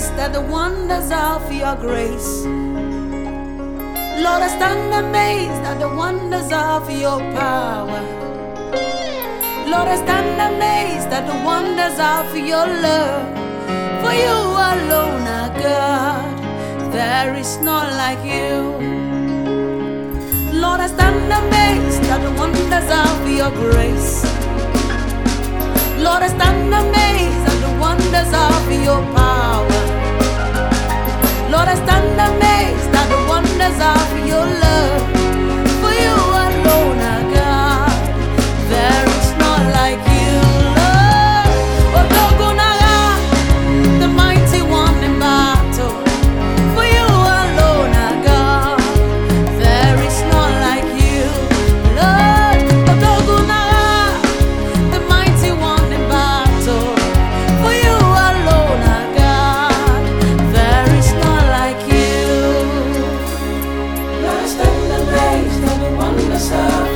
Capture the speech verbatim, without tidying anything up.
amazed at the wonders of your grace. Lord, I stand amazed at the wonders of your power. Lord, I stand amazed at the wonders of your love. For you alone are God, there is none like you. Lord, I stand amazed at the wonders of your grace. Lord, I stand amazed at the wonders of your power. Lord, I stand amazed at the wonders of your love. For you alone are God, there is none like you, Lord. Otogunaga, the mighty one in battle. For you alone are God, there is none like you, Lord. Otogunaga, the mighty one in battle. For you alone are God, there is none like you. Lord, I stand amazed at the wonders of